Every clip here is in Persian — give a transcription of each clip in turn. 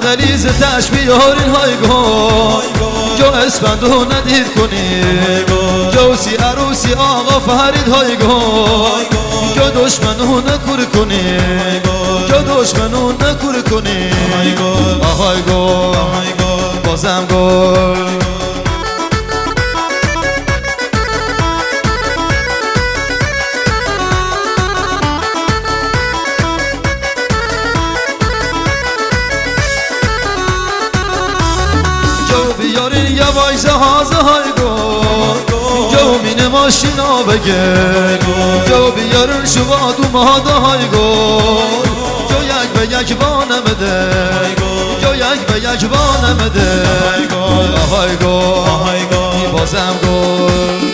غلیز تشبیهارین های گل جو اسفندو ندید کنی جوسی عروسی آقا فرید های گل جو دشمنو نکور کنی جو دشمنو نکور کنی آهای گل بازم گل بیارین یه وایزه هازه های گل جو مینه ماشینا بگه جو بیارین شما دو ماده های گل جو یک به یک بانه بده جو یک به یک بانه بده آهای گل بازم گل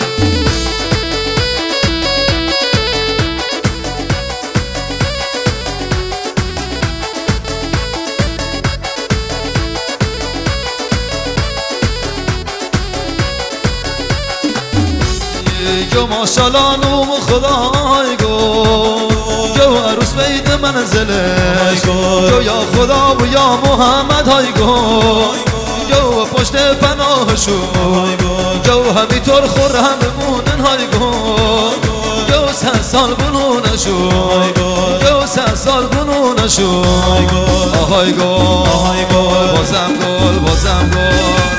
جو ماشالله نوم خدای گل جو عروس بیت منزله جو یا خدا و یا محمد های گل جو پشت پناهشون جو همینطور خورم بمونن های گل جو 100 سال بنونشون جو 100 سال بنونشون آهای گل بازم گل بازم گل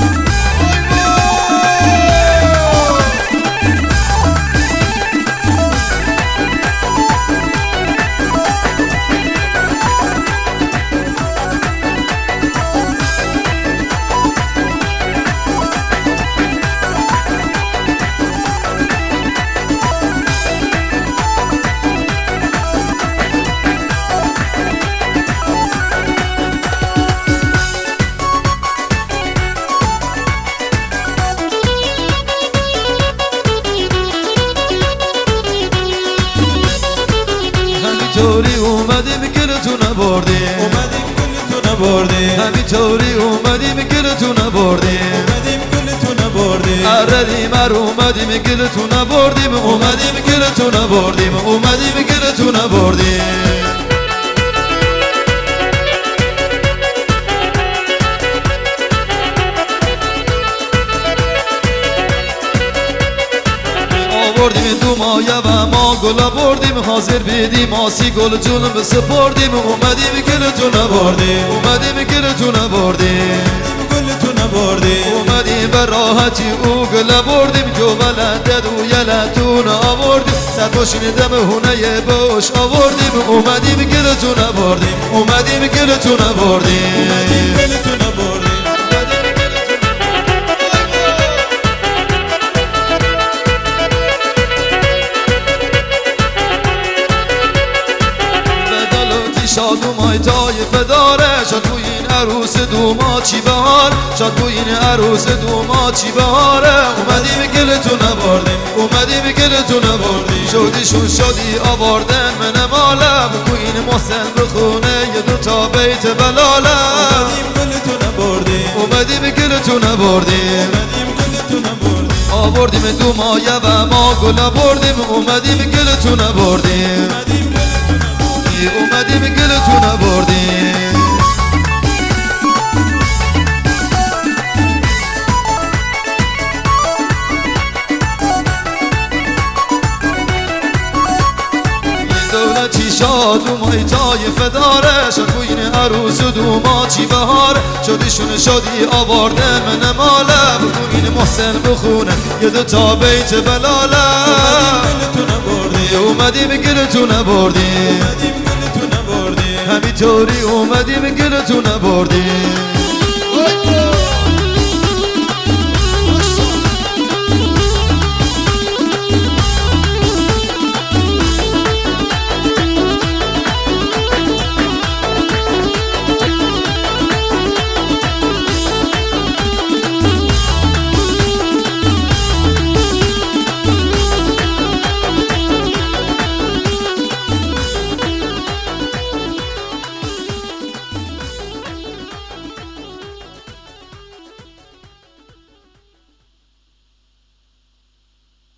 طوری اومدیم گلتو نبردیم اومدیم گلتو نبردیم همینطوری اومدیم گلتو نبردیم اومدیم گلتو نبردیم اردیم اومدیم گلتو نبردیم اومدیم گلتو نبردیم اومدیم گلتو نبردیم آوردیم دو مایه و ما گل بردیم حاضر بیدیم آسی گل جون بسپردیم اومدیم گلتو نبردیم اومدیم گلتو نبردیم گلتو نبردیم اومدیم به راحتی او گل بردیم جو ولدد و یلتون آوردیم صد باشین دم هونه باش آوردیم اومدیم گلتو نبردیم اومدیم گلتو نبردیم گلتو نبردیم شاد و مایتای فداره شاد بو این عروس دوما چی بهار شاد بو این عروس دوما چی بهاره اومدیم گلتو نبردیم اومدیم گلتو نبردیم شدیشون شادی آوردن من ماله بو این محسن بخونه یه دو تا بیت بلاله اومدیم گلتو نبردیم اومدیم گلتو نبردیم اومدیم گلتو نبردیم آوردیم دو مایه و ما گل بردیم اومدیم گلتو نبردیم اومدیم گلتو نبردیم دولتی شاد و مایتای فداره شد بو این عروس و دوما چی بهاره شدیشون شادی آوردن من ماله بو این محسن بخونه یه دو تا بیت بلاله اومدیم گلتو نبردیم همینطوری اومدیم گلتو نبردیم